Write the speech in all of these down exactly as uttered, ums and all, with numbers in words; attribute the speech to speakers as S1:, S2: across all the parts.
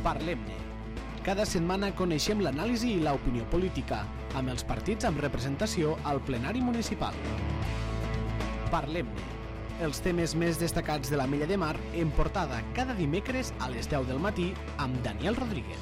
S1: Parlem-ne. Cada setmana coneixem l'anàlisi i l'opinió política, amb els partits amb representació al plenari municipal. Parlem-ne. Els temes més destacats de l'Ametlla de Mar en portada cada dimecres a les deu del matí amb Daniel Rodríguez.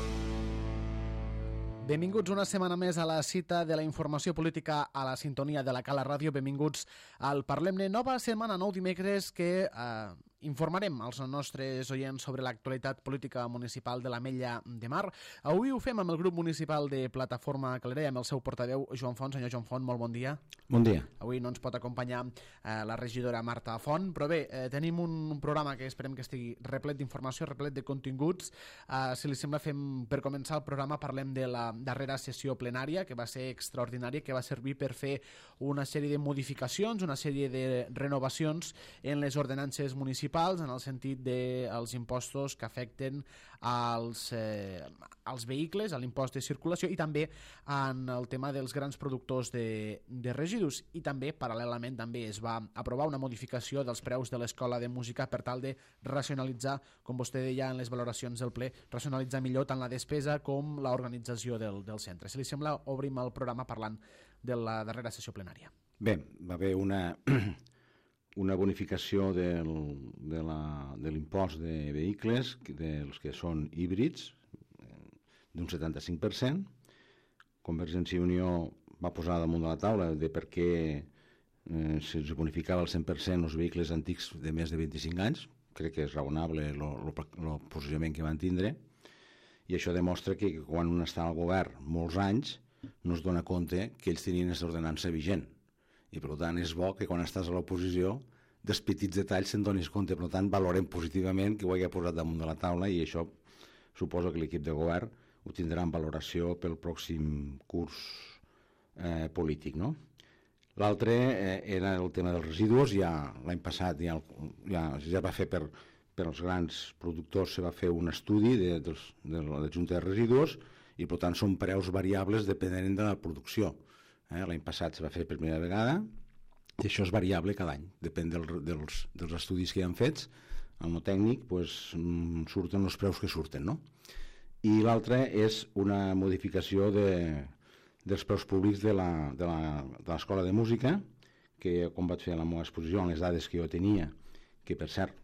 S1: Benvinguts una setmana més a la cita de la informació política a la sintonia de la Cala Ràdio. Benvinguts al Parlem-ne. Nova setmana, nou dimecres, que eh, informarem als nostres oients sobre l'actualitat política municipal de l'Ametlla de Mar. Avui ho fem amb el grup municipal de Plataforma Calera i amb el seu portaveu, Joan Font. Senyor Joan Font, molt bon dia.
S2: Bon dia.
S1: Avui no ens pot acompanyar eh, la regidora Marta Font, però bé, eh, tenim un, un programa que esperem que estigui replet d'informació, replet de continguts. Eh, si li sembla, fem, per començar el programa, parlem de la darrera sessió plenària, que va ser extraordinària, que va servir per fer una sèrie de modificacions, una sèrie de renovacions en les ordenances municipals, en el sentit dels impostos que afecten als, eh, als vehicles, a l'impost de circulació, i també en el tema dels grans productors de, de residus. I també, paral·lelament, també es va aprovar una modificació dels preus de l'Escola de Música per tal de racionalitzar, com vostè deia en les valoracions del ple, racionalitzar millor tant la despesa com l'organització del, del centre. Si li sembla, obrim el programa parlant de la darrera sessió plenària.
S2: Bé, va haver una, una bonificació del, de la, de l'impost de vehicles, dels que són híbrids, d'un setanta-cinc per cent. Convergència i Unió va posar damunt de la taula de per què eh, se'ls bonificava el cent per cent els vehicles antics de més de vint-i-cinc anys. Crec que és raonable el posicionament que van tindre. I això demostra que quan un està al govern molts anys no es dona compte que ells tenien aquesta ordenança vigent, i per tant és bo que quan estàs a l'oposició dels petits detalls se'n donis compte. Per tant valorem positivament que ho hagi posat damunt de la taula, i això suposo que l'equip de govern ho tindrà en valoració pel pròxim curs eh, polític, no? L'altre eh, era el tema dels residus. Ja l'any passat ja, ja, ja va fer per per als grans productors, se va fer un estudi de, de, de la Junta de Residus, i per tant són preus variables depenent de la producció. Eh? L'any passat se va fer per primera vegada, i això és variable cada any, depèn del, dels, dels estudis que hi han fets. El no tècnic pues, surten els preus que surten, no? I l'altre és una modificació de, dels preus públics de l'Escola de, de Música, que com vaig fer a la meva exposició, amb les dades que jo tenia, que per cert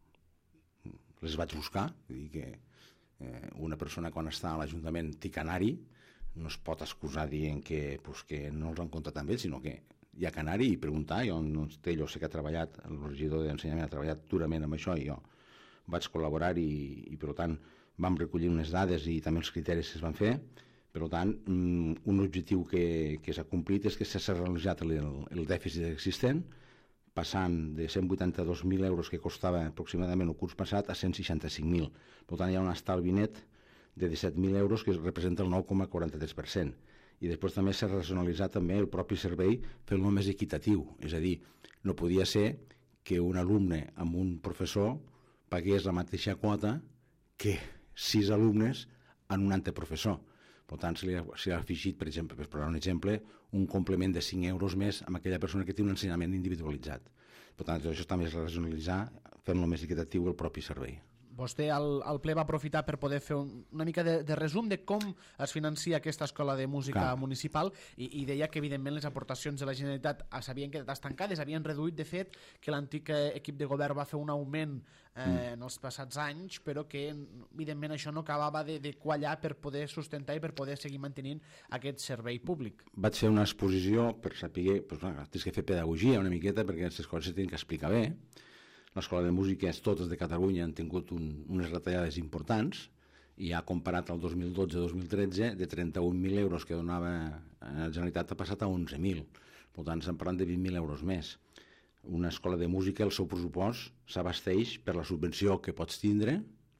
S2: les vaig buscar, dir que eh, una persona quan està a l'Ajuntament té canari, no es pot excusar dient que, pues, que no els han comptat amb ells, sinó que hi ha canari, i preguntar. Jo no té, jo sé que ha treballat, el regidor d'Ensenyament ha treballat durament amb això, i jo vaig col·laborar, i, i per tant vam recollir unes dades i també els criteris que es van fer. Per tant, un objectiu que, que s'ha complit és que s'ha realitzat el, el dèficit existent, passant de cent vuitanta-dos mil euros que costava aproximadament el curs passat a cent seixanta-cinc mil. Per tant, hi ha un estalvi net de disset mil euros, que representa el nou coma quaranta-tres per cent. I després també s'ha racionalitzat també el propi servei fent-lo més equitatiu. És a dir, no podia ser que un alumne amb un professor pagués la mateixa quota que sis alumnes en un altre professor. Per tant, se li, ha, se li ha afegit, per exemple, per posar un exemple, un complement de cinc euros més amb aquella persona que té un ensenyament individualitzat. Per tant, això també és racionalitzar, fent-lo més equitatiu el propi servei.
S1: Vostè al, al ple va aprofitar per poder fer un, una mica de, de resum de com es financia aquesta escola de música Clar. municipal, i, i deia que evidentment les aportacions de la Generalitat s'havien quedat estancades, havien reduït, de fet, que l'antic equip de govern va fer un augment eh, mm. en els passats anys, però que evidentment això no acabava de, de quallar per poder sustentar i per poder seguir mantenint aquest servei públic.
S2: Vaig fer una exposició per saber, pues, bueno, tens que fer pedagogia una miqueta, perquè aquestes coses s'han que explicar bé. L'Escola de Música, totes de Catalunya, han tingut un, unes retallades importants, i ha comparat el dos mil dotze dos mil tretze, de trenta-un mil euros que donava la Generalitat ha passat a onze mil. Per tant, estem parlant de vint mil euros més. Una escola de música, el seu pressupost s'abasteix per la subvenció que pots tindre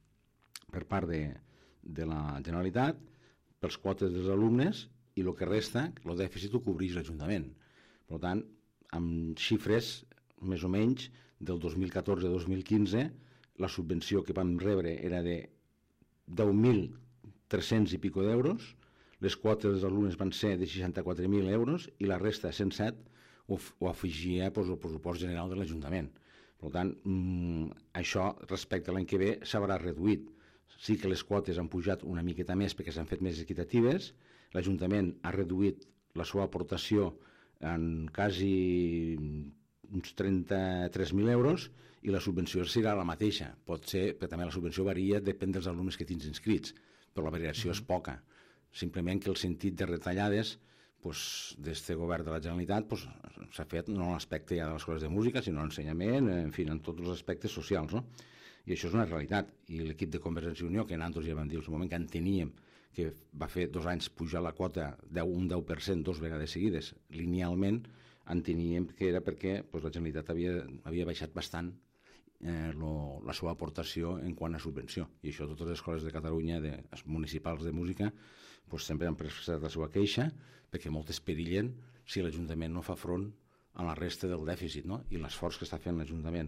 S2: per part de, de la Generalitat, pels quotes dels alumnes, i el que resta, el dèficit ho cobreix l'Ajuntament. Per tant, amb xifres més o menys del dos mil catorze a dos mil quinze, la subvenció que vam rebre era de deu mil tres-cents i pico d'euros, les quotes dels alumnes van ser de seixanta-quatre mil euros, i la resta, cent set, ho, ho afegia pues, el pressupost general de l'Ajuntament. Per tant, mmm, això respecte a l'any que ve s'haurà reduït. Sí que les quotes han pujat una miqueta més perquè s'han fet més equitatives, l'Ajuntament ha reduït la seva aportació en quasi uns trenta-tres mil euros i la subvenció serà la mateixa. Pot ser, però també la subvenció varia, depèn dels alumnes que tens inscrits, però la variació mm-hmm. és poca. Simplement que el sentit de retallades pues, d'este govern de la Generalitat pues, s'ha fet no en l'aspecte ja de les escoles de música, sinó en ensenyament, en fi, en tots els aspectes socials, no? I això és una realitat. I l'equip de Convergència i Unió, que nosaltres ja vam dir al moment que enteníem que va fer dos anys pujar la quota un deu per cent dos vegades seguides, linealment, enteníem que era perquè pues, la Generalitat havia, havia baixat bastant eh, lo, la seva aportació en quant a subvenció. I això totes les escoles de Catalunya, de, les municipals de música, pues, sempre han prestat la seva queixa, perquè moltes perillen si l'Ajuntament no fa front a la resta del dèficit, no? I l'esforç que està fent l'Ajuntament,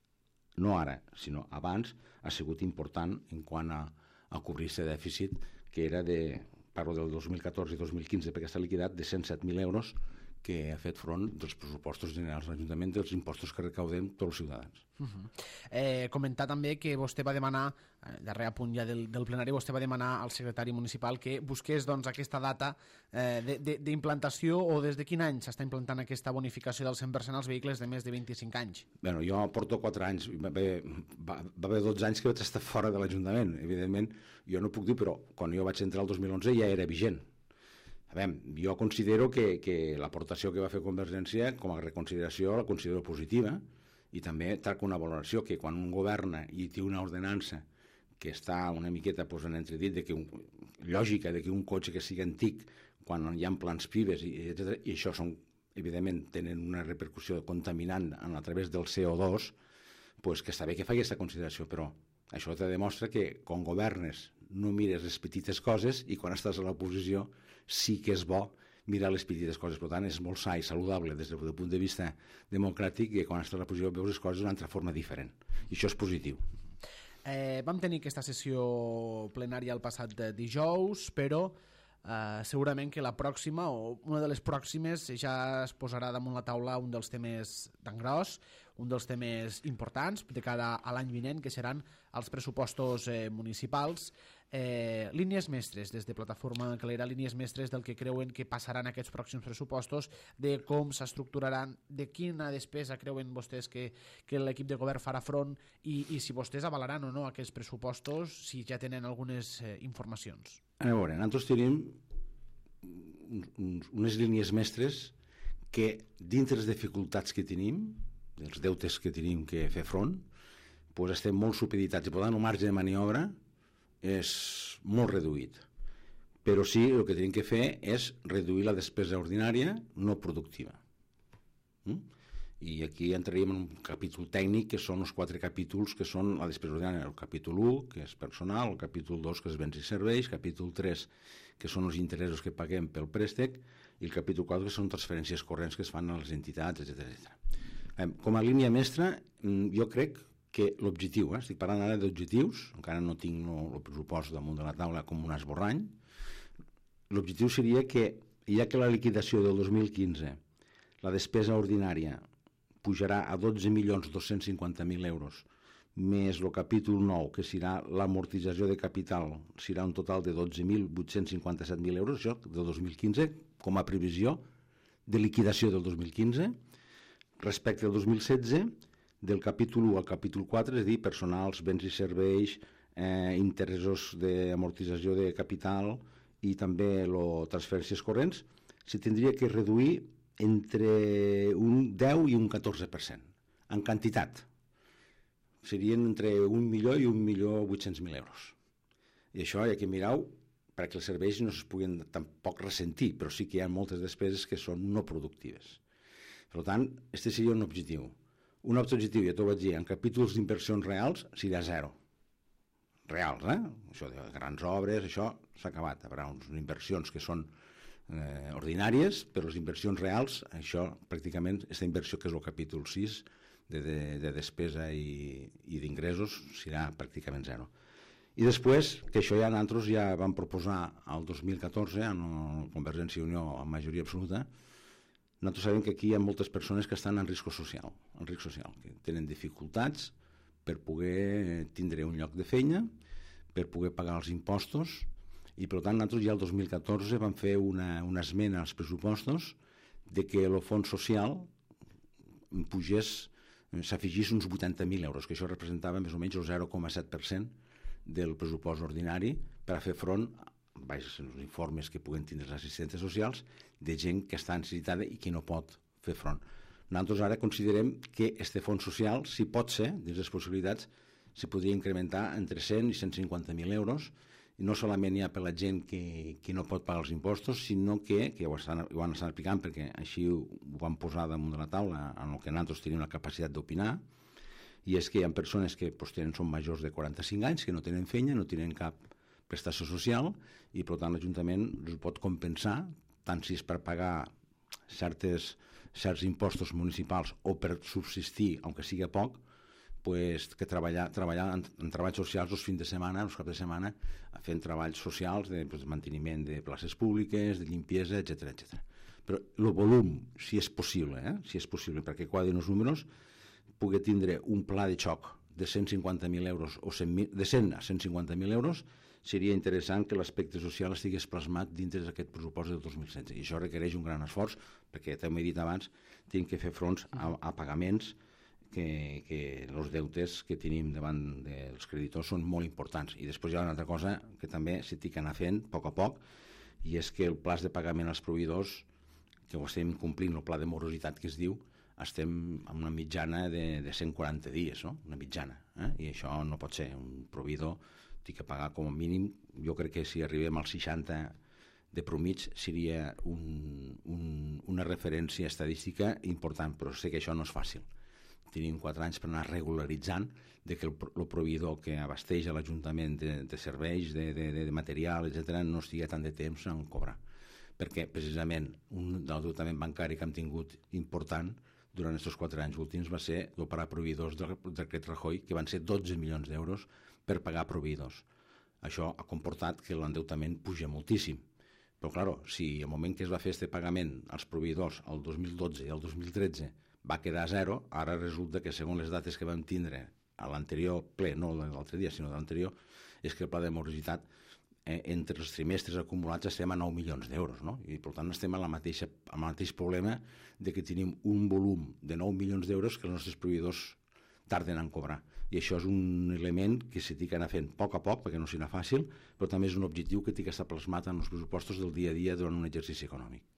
S2: no ara, sinó abans, ha sigut important en quant a, a cobrir aquest dèficit, que era de, parlo del dos mil catorze i dos mil quinze, perquè està liquidat, de cent set mil euros que ha fet front dels pressupostos generals de l'Ajuntament dels impostos que recaudem tots els ciutadans.
S1: Uh-huh. eh, comentar també que vostè va demanar, eh, darrer punt ja del, del plenari, vostè va demanar al secretari municipal que busqués doncs, aquesta data eh, d'implantació o des de quin any s'està implantant aquesta bonificació del cent per cent als vehicles de més de vint-i-cinc anys.
S2: Bueno, jo porto quatre anys, va haver, va, va haver dotze anys que vaig estar fora de l'Ajuntament. Evidentment, jo no puc dir, però quan jo vaig entrar el dos mil onze ja era vigent. A veure, jo considero que, que l'aportació que va fer Convergència, com a reconsideració, la considero positiva, i també tracta una valoració que quan un governa i té una ordenança que està una miqueta pues, en entredit de que un, lògica de que un cotxe que sigui antic, quan hi ha plans pibes, i, etcètera, i això són, evidentment tenen una repercussió contaminant a través del C O dos, pues, que està bé que faci aquesta consideració, però això te demostra que quan governes no mires les petites coses i quan estàs a l'oposició sí que és bo mirar les petites coses. Per tant, és molt sa i saludable des del punt de vista democràtic que quan estàs a l'oposició veus les coses d'una altra forma diferent. I això és positiu.
S1: Eh, vam tenir aquesta sessió plenària el passat dijous, però eh, segurament que la pròxima o una de les pròximes ja es posarà damunt la taula un dels temes tan gros, un dels temes importants de cara a l'any vinent, que seran els pressupostos eh, municipals. Eh, línies mestres des de Plataforma Calera, línies mestres del que creuen que passaran aquests pròxims pressupostos, de com s'estructuraran, de quina despesa creuen vostès que, que l'equip de govern farà front i, i si vostès avalaran o no aquests pressupostos, si ja tenen algunes eh, informacions.
S2: A veure, nosaltres tenim unes línies mestres que dintre les dificultats que tenim, els deutes que tenim que fer front, doncs estem molt supeditats i per tant el marge de maniobra és molt reduït. Però sí, el que tenim que fer és reduir la despesa ordinària no productiva. Mm? I aquí entraríem en un capítol tècnic que són els quatre capítols que són la despesa ordinària. El capítol u, que és personal, el capítol dos, que és béns i serveis, capítol tres, que són els interessos que paguem pel préstec, i el capítol quatre, que són transferències corrents que es fan a les entitats, etcètera. Com a línia mestra, jo crec que l'objectiu, eh, estic parlant ara d'objectius, encara no tinc el pressupost damunt de la taula com un esborrany, l'objectiu seria que, ja que la liquidació del dos mil quinze, la despesa ordinària pujarà a dotze milions dos-cents cinquanta mil euros, més el capítol nou, que serà l'amortització de capital, serà un total de dotze mil vuit-cents cinquanta-set mil euros, això del dos mil quinze, com a previsió de liquidació del dos mil quinze, respecte al dos mil setze, del capítol u al capítol quatre, és a dir, personals, béns i serveis, eh, interessos d'amortització de capital i també les transferències corrents, se tindria que reduir entre un deu i un catorze per cent, en quantitat. Serien entre un milió i un milió vuit-cents mil euros. I això hi ha que mirar-ho perquè els serveis no es puguin tampoc ressentir, però sí que hi ha moltes despeses que són no productives. Per tant, aquest seria un objectiu. Un altre objectiu, ja t'ho vaig dir, en capítols d'inversions reals serà zero. Reals, eh? Això de grans obres, això s'ha acabat. Hi haurà unes inversions que són eh, ordinàries, però les inversions reals, això pràcticament, aquesta inversió que és el capítol sis de, de, de despesa i, i d'ingressos serà pràcticament zero. I després, que això ja nosaltres ja vam proposar el dos mil catorze, en Convergència i Unió amb majoria absoluta, nosaltres sabem que aquí hi ha moltes persones que estan en risc social, en risc social, que tenen dificultats per poder tindre un lloc de feina, per poder pagar els impostos, i per tant nosaltres ja el dos mil catorze vam fer una, una esmena als pressupostos de que el fons social pugés, s'afegís uns vuitanta mil euros, que això representava més o menys el zero coma set per cent del pressupost ordinari per a fer front, vaja, els informes que puguen tindre les assistències socials, de gent que està necessitada i que no pot fer front. Nosaltres ara considerem que este fons social, si pot ser, dins les possibilitats, se podria incrementar entre cent i cent cinquanta mil euros, i no solament hi ha per la gent que, que no pot pagar els impostos, sinó que, que ho, estan, ho han estat explicant perquè així ho, ho van posar damunt de la taula en el que nosaltres tenim la capacitat d'opinar, i és que hi ha persones que pues, tenen, són majors de quaranta-cinc anys, que no tenen feina, no tenen cap prestació social, i per tant l'Ajuntament els pot compensar, tant si és per pagar certes, certs impostos municipals o per subsistir, aunque sigui poc, pues, que treballar, treballar en, en treballs socials els fins de setmana, els caps de setmana, fent treballs socials de pues, manteniment de places públiques, de limpiesa, etcètera, etcètera. Però el volum, si és possible, eh? si és possible, perquè quadrin els números, pugui tindre un pla de xoc de cent cinquanta mil euros o cent mil, de cent a cent cinquanta mil euros, seria interessant que l'aspecte social estigués plasmat dintre d'aquest pressupost del dos mil setze. I això requereix un gran esforç, perquè, també he dit abans, tenim que fer fronts a, a pagaments que, que els deutes que tenim davant dels creditors són molt importants. I després hi ha una altra cosa que també s'hi ha d'anar fent a poc a poc, i és que el pla de pagament als proveïdors, que ho estem complint, el pla de morositat que es diu, estem en una mitjana de, de cent quaranta dies, no? Una mitjana, eh? I això no pot ser. Un proveïdor té que pagar com a mínim, jo crec que si arribem als seixanta de promig seria un, un, una referència estadística important, però sé que això no és fàcil. Tenim quatre anys per anar regularitzant de que el, el proveïdor que abasteix a l'Ajuntament de, de serveis, de, de, de material, etcètera, no estigui tant de temps en cobrar. Perquè, precisament, un del deutament bancari que hem tingut important durant aquests quatre anys últims va ser l'operar proveïdors del decret Rajoy, que van ser dotze milions d'euros per pagar proveïdors. Això ha comportat que l'endeutament puja moltíssim. Però, clar, si al moment que es va fer aquest pagament als proveïdors el dos mil dotze i el dos mil tretze va quedar a zero, ara resulta que segons les dates que vam tindre a l'anterior ple, no l'altre dia, sinó de l'anterior, és que el pla de morositat, eh, entre els trimestres acumulats estem a nou milions d'euros, no? I per tant estem amb, la mateixa, amb el mateix problema de que tenim un volum de nou milions d'euros que els nostres proveïdors tarden en cobrar. I això és un element que s'ha d'anar fent a poc a poc, perquè no serà fàcil, però també és un objectiu que té que estar plasmat en els pressupostos del dia a dia durant un exercici econòmic.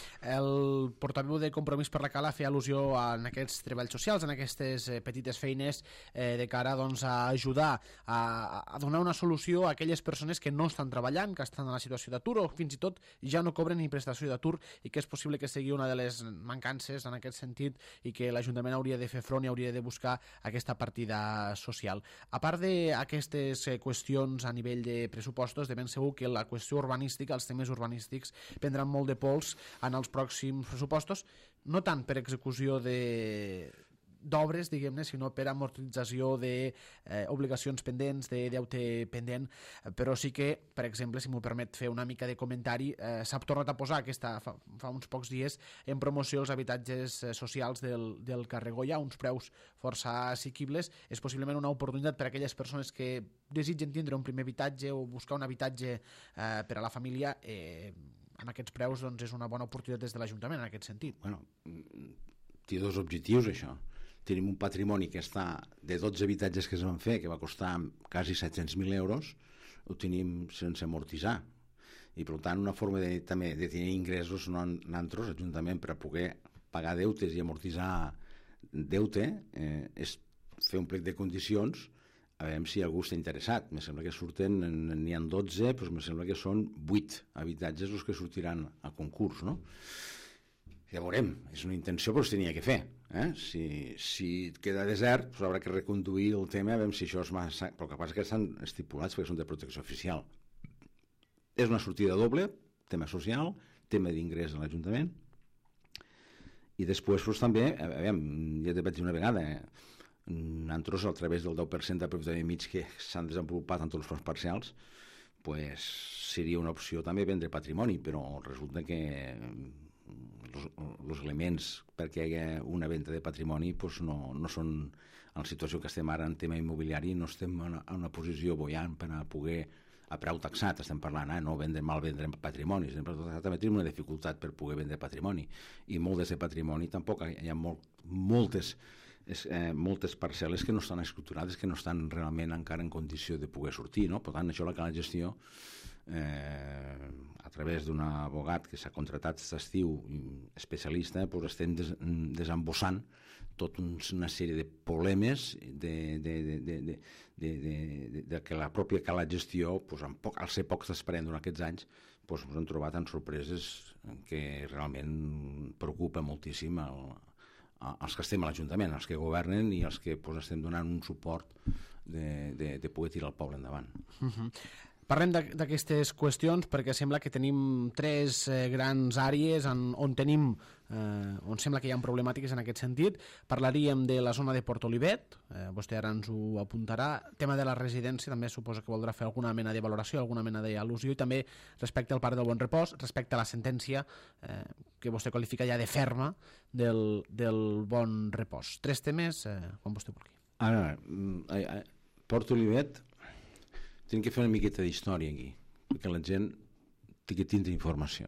S1: El portaveu de Compromís per la Cala feia al·lusió en aquests treballs socials, en aquestes eh, petites feines eh, de cara doncs, a ajudar a, a donar una solució a aquelles persones que no estan treballant, que estan en la situació d'atur o fins i tot ja no cobren ni prestació d'atur, i que és possible que sigui una de les mancances en aquest sentit i que l'Ajuntament hauria de fer front i hauria de buscar aquesta partida social. A part d'aquestes eh, qüestions a nivell de pressupostos, de ben segur que la qüestió urbanística, els temes urbanístics prendran molt de pols en els pròxims pressupostos, no tant per execució de d'obres, diguem-ne, sinó per amortització d'obligacions eh, pendents, de deute pendent, però sí que, per exemple, si m'ho permet fer una mica de comentari, eh, s'ha tornat a posar aquesta, fa, fa uns pocs dies en promoció els habitatges eh, socials del, del carrer Goya, uns preus força assequibles. És possiblement una oportunitat per a aquelles persones que desitgen tindre un primer habitatge o buscar un habitatge eh, per a la família. eh, amb aquests preus doncs, és una bona oportunitat des de l'Ajuntament en aquest sentit.
S2: Bueno, té dos objectius això. Tenim un patrimoni que està de dotze habitatges que es van fer, que va costar quasi set-cents mil euros, ho tenim sense amortitzar. I per tant una forma de, també de tenir ingressos nosaltres, Ajuntament, per a poder pagar deutes i amortitzar deute, eh, és fer un plec de condicions a veure si algú està interessat. Me sembla que surten, n'hi ha dotze, però me sembla que són vuit habitatges els que sortiran a concurs, no? Ja veurem, és una intenció, però es tenia que fer. Eh? Si, si queda desert, doncs haurà que reconduir el tema, a veure si això és massa... Però el que passa és que estan estipulats perquè són de protecció oficial. És una sortida doble, tema social, tema d'ingrés a l'Ajuntament, i després doncs, també, a veure, ja t'he vaig dir una vegada, eh? Nosaltres, a través del deu per cent de propietat mig que s'han desenvolupat en tots els fons parcials, pues, seria una opció també vendre patrimoni, però resulta que els elements perquè hi hagi una venda de patrimoni pues, no, no són en la situació que estem ara en tema immobiliari no estem en una, en una posició boiant per a poder a preu taxat, estem parlant, eh? no vendre, mal vendre patrimoni, també tenim una dificultat per poder vendre patrimoni, i molt de patrimoni tampoc hi ha molt, moltes, eh, moltes parcel·les que no estan escriturades, que no estan realment encara en condició de poder sortir, no? Per tant, això la cala de gestió, eh, a través d'un abogat que s'ha contratat aquest estiu, especialista, doncs estem des, desembossant tota una sèrie de problemes de, de, de, de, de, de, de, de, de que la pròpia cala de gestió, doncs, poc, al ser pocs d'esperant durant aquests anys, doncs, ens hem trobat en sorpreses que realment preocupa moltíssim el, els que estem a l'Ajuntament, els que governen i els que doncs, estem donant un suport de, de, de poder tirar el poble endavant.
S1: Uh-huh. Parlem d'aquestes qüestions perquè sembla que tenim tres eh, grans àrees on, on tenim eh, on sembla que hi ha problemàtiques en aquest sentit. Parlaríem de la zona de Port Olivet, eh, vostè ara ens ho apuntarà. Tema de la residència, també suposa que voldrà fer alguna mena de valoració, alguna mena d'al·lusió, i també respecte al Parc del Bon Repòs, respecte a la sentència eh, que vostè qualifica ja de ferma del, del Bon Repòs. Tres temes, eh, quan vostè vulgui.
S2: Ara, a, a Port Olivet tenim que fer una miqueta d'història aquí, perquè la gent té que tindre informació.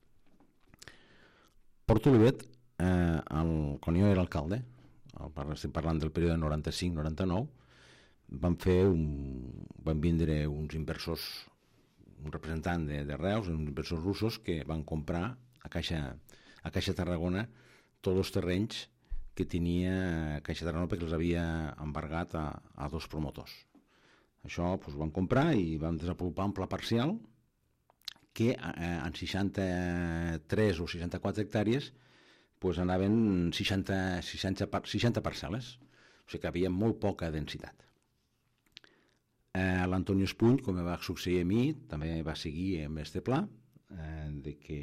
S2: Port Olivet, eh, el, quan jo era alcalde, el, estem parlant del període noranta-cinc noranta-nou, van fer un, van vindre uns inversors, un representant de, de Reus, uns inversors russos que van comprar a Caixa, a Caixa Tarragona tots els terrenys que tenia Caixa Tarragona perquè els havia embargat a, a dos promotors. Això doncs, ho van comprar i van desenvolupar un pla parcial que eh, en seixanta-tres o seixanta-quatre hectàrees doncs, anaven seixanta, seixanta, seixanta parcel·les, o sigui que hi havia molt poca densitat. Eh, L'Antonio Espuny, com va succeir a mi, també va seguir amb aquest pla, eh, de que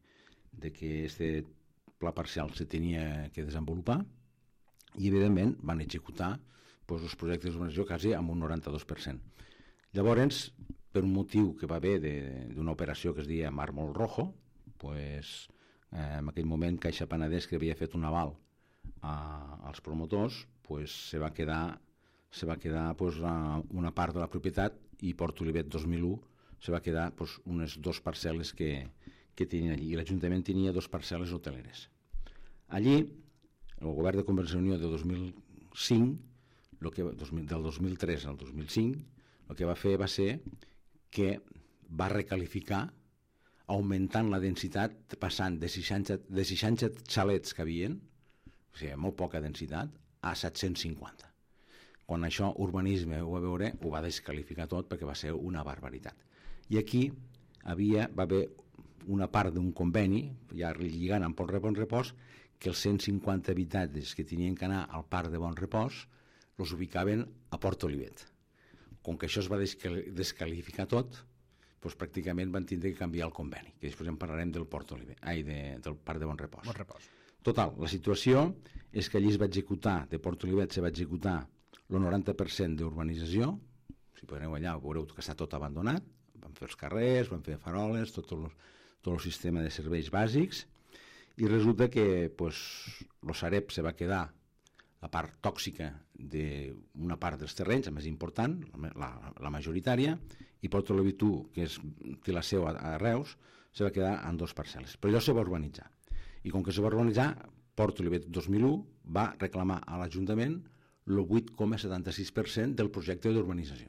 S2: de que este pla parcial se tenia que desenvolupar i, evidentment, van executar doncs, els projectes d'urbanització quasi amb un noranta-dos per cent. Llavors, per un motiu que va haver d'una operació que es deia Mármol Rojo, doncs, eh, en aquell moment Caixa Penedès, que havia fet un aval a, als promotors, doncs, se va quedar, se va quedar doncs, una part de la propietat, i Port Olivet dos mil u se va quedar doncs, unes dues parcel·les que, que tenien allí, i l'Ajuntament tenia dues parcel·les hoteleres. Allí, el govern de Convergència i Unió de dos mil cinc, lo que, del dos mil tres al dos mil cinc, el que va fer va ser que va recalificar augmentant la densitat, passant de seixanta, de seixanta xalets que havien, o sigui, molt poca densitat, a set-cents cinquanta. Quan això urbanisme ho va veure, ho va descalificar tot perquè va ser una barbaritat. I aquí havia, va haver una part d'un conveni, ja lligant amb el Bon Repòs, que els cent cinquanta habitatges que tenien que anar al Parc de Bon Repòs els ubicaven a Port Olivet. Com que això es va descalificar tot, doncs pràcticament van tindre que canviar el conveni, que després en parlarem del Port Olivet, ai, de, del Parc de Bon Repòs.
S1: Bon Repòs.
S2: Total, la situació és que allí es va executar, de Port Olivet se va executar el noranta per cent d'urbanització, si podeu allà veureu que està tot abandonat, van fer els carrers, van fer faroles, tot el, tot el sistema de serveis bàsics, i resulta que pues, el Sareb se va quedar la part tòxica d'una part dels terrenys, la més important, la, la majoritària, i Port Olivet u, que és, té la seu a, a Reus, se va quedar en dos parcel·les. Però allò se va urbanitzar. I com que se va urbanitzar, Port Olivet dos mil u va reclamar a l'Ajuntament el vuit coma setanta-sis per cent del projecte d'urbanització.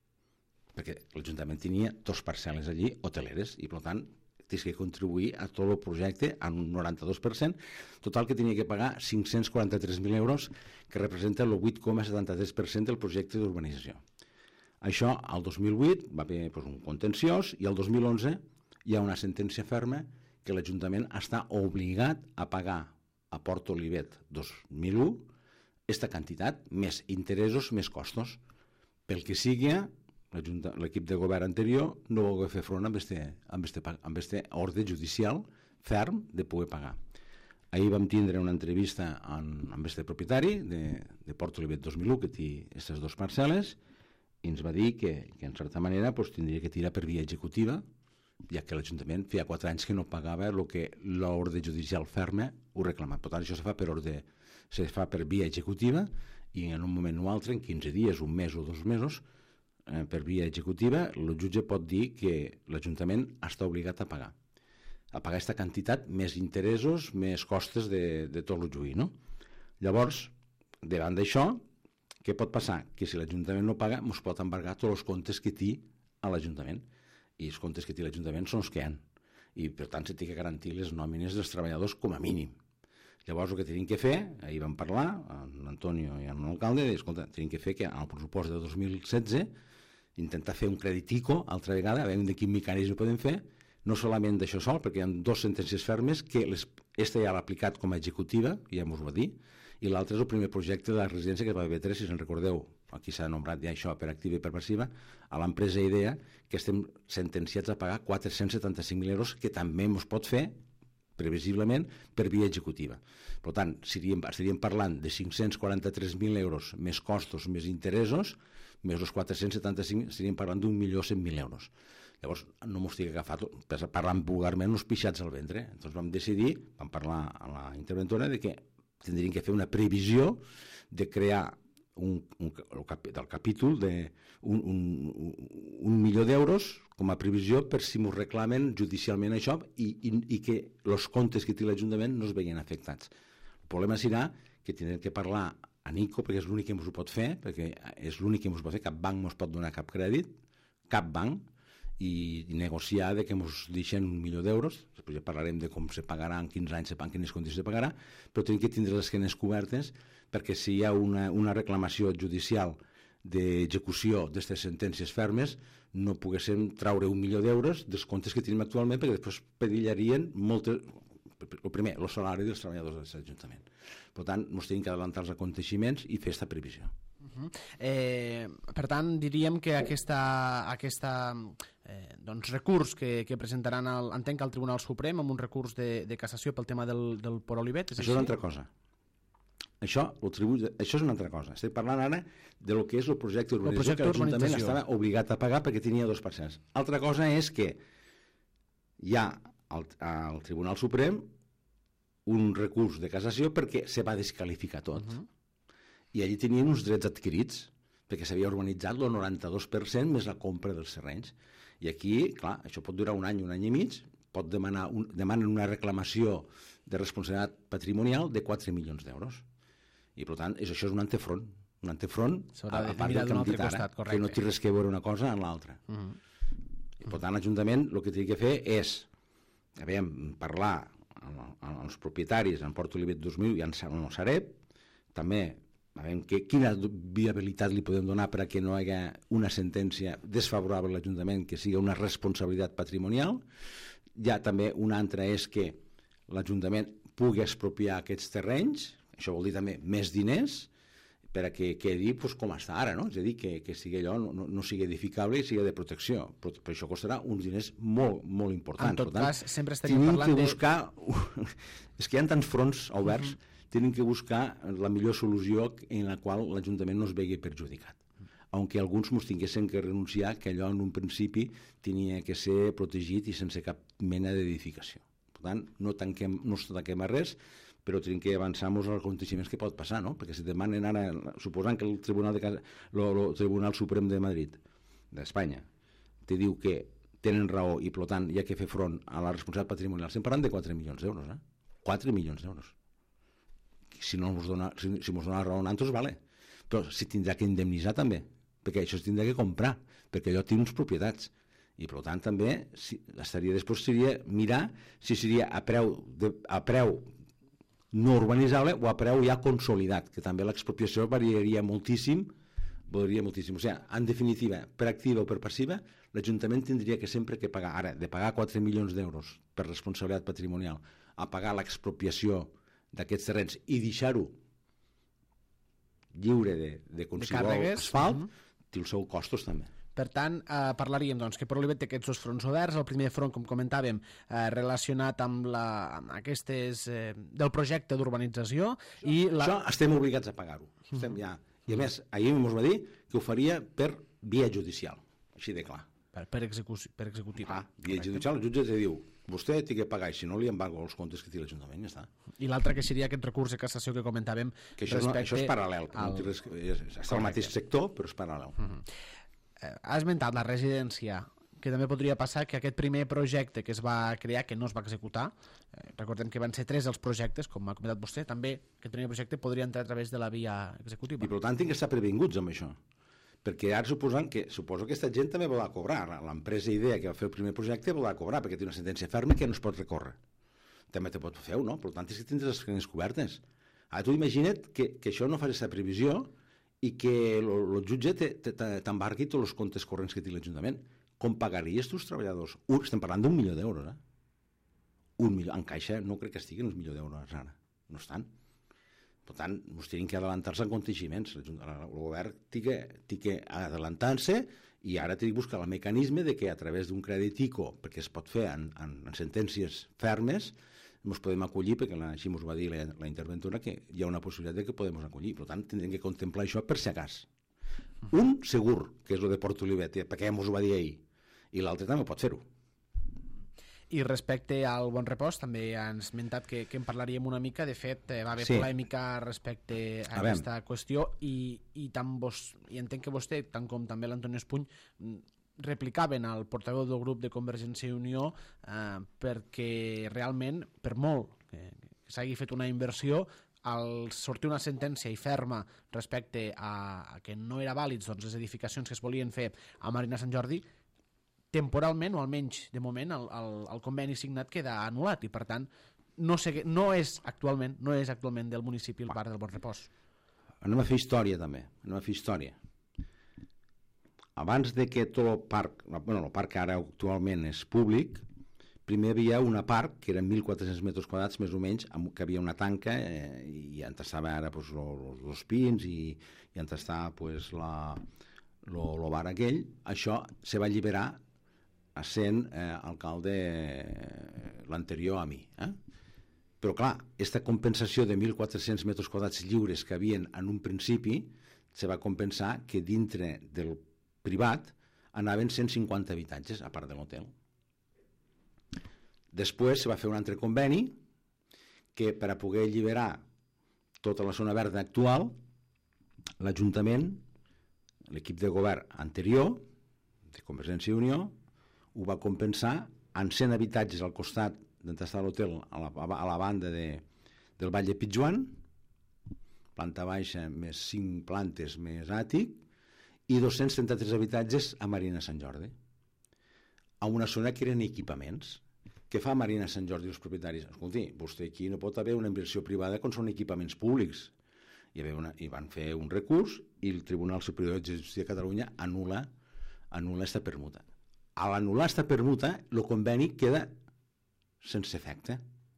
S2: Perquè l'Ajuntament tenia dos parcel·les allí, hoteleres, i per tant tens que contribuir a tot el projecte en un noranta-dos per cent, total que tenia que pagar cinc-cents quaranta-tres mil euros, que representa el vuit coma setanta-tres per cent del projecte d'urbanització. Això, al dos mil vuit, va haver doncs, un contenciós, i al dos mil onze hi ha una sentència ferma que l'Ajuntament està obligat a pagar a Port Olivet dos mil u aquesta quantitat, més interessos, més costos. Pel que sigui, l'equip de govern anterior no va fer front amb este, amb este, amb este ordre judicial ferm de poder pagar. Ahir vam tindre una entrevista amb, amb este propietari de, de Port Olivet dos mil u, que té aquestes dues parcel·les, i ens va dir que, que en certa manera pues, tindria que tirar per via executiva, ja que l'Ajuntament feia quatre anys que no pagava el que l'ordre judicial ferma ho reclamava. Per tant, això se fa per, ordre, se fa per via executiva, i en un moment o altre, en quinze dies, un mes o dos mesos, eh, per via executiva, el jutge pot dir que l'Ajuntament està obligat a pagar. A pagar aquesta quantitat més interessos, més costes de, de tot el juí, no? Llavors, davant d'això, què pot passar? Que si l'Ajuntament no paga, ens pot embargar tots els comptes que té a l'Ajuntament. I els comptes que té l'Ajuntament són els que hi ha. I, per tant, se té que garantir les nòmines dels treballadors com a mínim. Llavors, el que tenim que fer, ahir vam parlar, amb l'Antonio i amb l'alcalde, de dir, escolta, tenim que fer que al pressupost de dos mil setze intentar fer un creditico altra vegada, a veure de quin mecanisme podem fer, no solament d'això sol, perquè hi ha dues sentències fermes que les, esta ja l'ha aplicat com a executiva, ja m'ho va dir, i l'altre és el primer projecte de la residència que va haver tres, si se'n recordeu, aquí s'ha nombrat ja això per activa i per passiva, a l'empresa Idea, que estem sentenciats a pagar quatre-cents setanta-cinc mil euros, que també ens pot fer, previsiblement, per via executiva. Per tant, estaríem, estaríem parlant de cinc-cents quaranta-tres mil euros més costos, més interessos, més els quatre-cents setanta-cinc, estaríem parlant d'un milió cent mil euros. Llavors, no m'ho estic agafat, parlant vulgarment, uns pixats al ventre. Llavors vam decidir, vam parlar a la interventora, de que tindríem que fer una previsió de crear un, un, del capítol de un, un, un milió d'euros com a previsió per si m'ho reclamen judicialment això i, i, i que els comptes que té l'Ajuntament no es veien afectats. El problema serà que tindrem que parlar a Nico, perquè és l'únic que ens ho pot fer, perquè és l'únic que ens pot fer, cap banc no ens pot donar cap crèdit, cap banc, i, i negociar de que ens deixen un milió d'euros, després ja parlarem de com se pagarà, en quins anys se pagarà, en quines condicions se pagarà, però tenim que tindre les esquenes cobertes perquè si hi ha una, una reclamació judicial d'execució d'aquestes sentències fermes no poguéssim traure un milió d'euros dels comptes que tenim actualment, perquè després perillarien moltes, el primer, el salari dels treballadors de l'Ajuntament. Per tant, ens tenim que adelantar els aconteixements i fer aquesta previsió.
S1: Uh-huh. eh, per tant, diríem que aquesta, aquesta eh, doncs, recurs que, que presentaran el, entenc al Tribunal Suprem amb un recurs de, de cassació pel tema del, del Port Olivet, és
S2: això
S1: així?
S2: És una altra cosa. Això, el tribut, això és una altra cosa. Estic parlant ara de lo que és el projecte d'urbanització que l'Ajuntament estava obligat a pagar perquè tenia dos parcels. Altra cosa és que hi ha al, al Tribunal Suprem un recurs de cassació perquè se va descalificar tot. Uh-huh. I allí tenien uns drets adquirits perquè s'havia urbanitzat el noranta-dos per cent més la compra dels terrenys. I aquí, clar, això pot durar un any, un any i mig, pot demanar un, demanen una reclamació de responsabilitat patrimonial de quatre milions d'euros. I, per tant, això és un antefront, un antefront a, a part del que hem dit ara, que no té res que veure una cosa amb l'altra. Uh-huh. I, per tant, l'Ajuntament el que té que fer és a veure, parlar amb, amb els propietaris en Port Olivet dos mil i en el Sareb, també a veure que, quina viabilitat li podem donar perquè no hi hagi una sentència desfavorable a l'Ajuntament que sigui una responsabilitat patrimonial. Ja també una altra és que l'Ajuntament pugui expropiar aquests terrenys. Això vol dir també més diners per a que quedi pues, com està ara, no? És a dir, que, que sigui allò, no, no sigui edificable i sigui de protecció. Però, però això costarà uns diners molt, molt importants.
S1: En tot
S2: tant,
S1: cas, sempre estaríem parlant
S2: que buscar... de... És que hi ha tants fronts oberts, uh-huh. Tenim que buscar la millor solució en la qual l'Ajuntament no es vegi perjudicat. Aunque alguns ens tinguessin que renunciar que allò en un principi tenia que ser protegit i sense cap mena d'edificació. Per tant, no tanquem, no tanquem a res, però tenim que avançar amb els aconteixements que pot passar, no? Perquè si demanen ara, suposant que el Tribunal, de Casa, lo, lo, Tribunal Suprem de Madrid, d'Espanya, te diu que tenen raó i, per tant, hi ha que fer front a la responsabilitat patrimonial, estem parlant de quatre milions d'euros, eh? quatre milions d'euros. Si no ens dona, si, si ens dona raó a nosaltres, vale. Però si tindrà que indemnitzar també, perquè això es tindrà que comprar, perquè allò té uns propietats. I per tant també si, estaria després seria mirar si seria a preu, de, a preu no urbanitzable o a preu ja consolidat, que també l'expropiació variaria moltíssim, variaria moltíssim. O sigui, en definitiva, per activa o per passiva, l'Ajuntament tindria que sempre que pagar, ara, de pagar quatre milions d'euros per responsabilitat patrimonial, a pagar l'expropiació d'aquests terrenys i deixar-ho lliure de, de qualsevol asfalt, uh-huh. Té els seus costos també.
S1: Per tant, eh, parlaríem doncs, que Port Olivet té aquests dos fronts oberts. El primer front, com comentàvem, eh, relacionat amb, la, amb aquestes eh, del projecte d'urbanització. I la...
S2: Això estem obligats a pagar-ho. Estem ja... I a més, ahir ens va dir que ho faria per via judicial, així de clar.
S1: Per, per, execu per executiva.
S2: Ah, via judicial, el jutge te diu, vostè té que pagar, i si no li embargo els comptes que té l'Ajuntament, ja està.
S1: I l'altre que seria aquest recurs de cassació que comentàvem
S2: que això, no, això és paral·lel, al... no res, és, és el mateix sector, però és paral·lel.
S1: Uh-huh. eh, ha esmentat la residència, que també podria passar que aquest primer projecte que es va crear, que no es va executar, eh, recordem que van ser tres els projectes, com ha comentat vostè, també aquest primer projecte podria entrar a través de la via executiva.
S2: I per tant tinc que estar previnguts amb això, perquè ara suposant que, suposo que aquesta gent també vol cobrar, l'empresa Idea que va fer el primer projecte vol cobrar, perquè té una sentència ferma que no es pot recórrer. També te pot fer, no? Per tant, és que tindràs les feines cobertes. Ara tu imagina't que, que això no fa aquesta previsió i que el jutge t'embarqui tots els comptes corrents que té l'Ajuntament. Com pagaries tu els treballadors? Uh, estem parlant d'un milió d'euros, eh? Un milió. En caixa no crec que estiguin uns milió d'euros ara. No estan. Per tant, ens tenen que adelantar-se en contingiments. El govern té que, té que adelantar-se i ara té que buscar el mecanisme de que a través d'un crèdit ICO, perquè es pot fer en, en, en sentències fermes, ens podem acollir, perquè la, així ens va dir la, la interventora que hi ha una possibilitat de que podem acollir. Per tant, tindrem que contemplar això per si acas. Un, segur, que és el de Port Olivet, perquè ens ho va dir ahir, i l'altre també pot fer-ho.
S1: I respecte al Bon Repòs, també han esmentat que, que en parlaríem una mica. De fet, va haver sí. polèmica respecte a, a aquesta qüestió i, i, tant vos, i entenc que vostè, tant com també l'Antoni Espuny, replicaven al portaveu del grup de Convergència i Unió eh, perquè realment, per molt que, que s'hagi fet una inversió, al sortir una sentència i ferma respecte a, a que no era vàlids doncs, les edificacions que es volien fer a Marina Sant Jordi, temporalment, o almenys de moment, el, el, el conveni signat queda anul·lat i per tant no, sé, no és actualment no és actualment del municipi el parc del Bon Repòs.
S2: Anem a fer història també, anem a fer història. Abans de que tot el parc, bueno, el parc ara actualment és públic, primer hi havia una part que eren mil quatre-cents metres quadrats més o menys, que havia una tanca eh, i on estava ara pues, los, los pins i, i on estava pues, la, lo, lo bar aquell. Això se va alliberar sent eh, alcalde eh, l'anterior a mi. Eh? Però clar, aquesta compensació de mil quatre-cents metres quadrats lliures que havien en un principi se va compensar que dintre del privat anaven cent cinquanta habitatges a part de l'hotel. Després se va fer un altre conveni que per a poder alliberar tota la zona verda actual, l'Ajuntament, l'equip de govern anterior de Convergència i Unió, ho va compensar en cent habitatges al costat d'on està l'hotel, a, la, a la banda de, del Vall de Pitjuan, planta baixa més cinc plantes més àtic, i dos-cents trenta-tres habitatges a Marina Sant Jordi, a una zona que eren equipaments. Què fa Marina Sant Jordi els propietaris? Escolti, vostè aquí no pot haver una inversió privada quan són equipaments públics. Hi, una, hi van fer un recurs i el Tribunal Superior de Justícia de Catalunya anul·la anul·la aquesta permuta. A l'anul·lar aquesta permuta, el conveni queda sense efecte.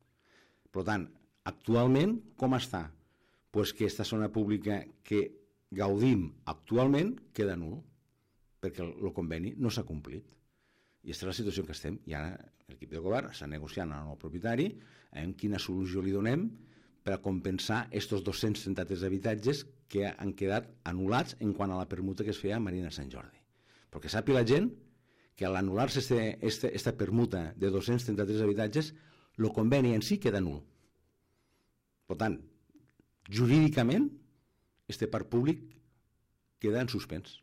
S2: Per tant, actualment, com està? Pues que aquesta zona pública que gaudim actualment queda nul, perquè el, el conveni no s'ha complit. I aquesta és la situació en què estem. I ara l'equip de govern està negociant amb el propietari en quina solució li donem per a compensar aquests dos-cents trenta-tres habitatges que han quedat anul·lats en quant a la permuta que es feia a Marina Sant Jordi. Perquè sàpiga la gent que a l'anul·lar-se aquesta permuta de dos-cents trenta-tres habitatges, el conveni en si queda nul. Per tant, jurídicament, este parc públic queda en suspens.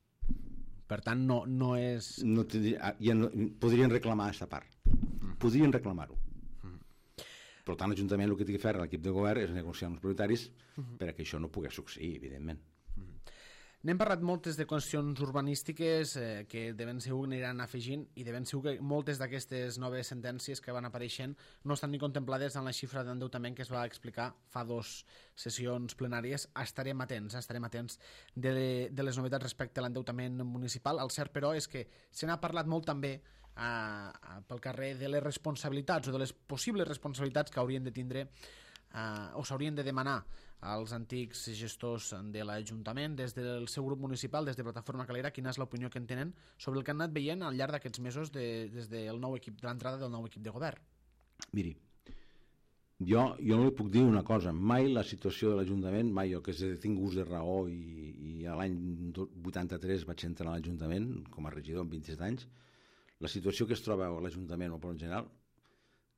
S1: Per tant, no, no és...
S2: No, ja no, podrien reclamar aquesta part. Mm. Podrien reclamar-ho. Mm. Per tant, l'Ajuntament el que té que fer a l'equip de govern és negociar amb els propietaris mm. perquè això no pugui succeir, evidentment.
S1: Mm. N'hem parlat moltes de qüestions urbanístiques eh, que de ben segur aniran afegint i de ben segur que moltes d'aquestes noves sentències que van apareixent no estan ni contemplades en la xifra d'endeutament que es va explicar fa dos sessions plenàries. Estarem atents, estarem atents de, de les novetats respecte a l'endeutament municipal. El cert, però, és que se n'ha parlat molt també a, a, pel carrer de les responsabilitats o de les possibles responsabilitats que haurien de tindre eh, o s'haurien de demanar als antics gestors de l'Ajuntament, des del seu grup municipal, des de Plataforma Calera, quina és l'opinió que en tenen sobre el que han anat veient al llarg d'aquests mesos de, des del nou equip, de l'entrada del nou equip de govern.
S2: Miri, jo, jo no li puc dir una cosa, mai la situació de l'Ajuntament, mai jo que he tingut ús de raó i, i a l'any vuitanta-tres vaig entrar a l'Ajuntament com a regidor amb vint-i-set anys, la situació que es troba a l'Ajuntament o per en general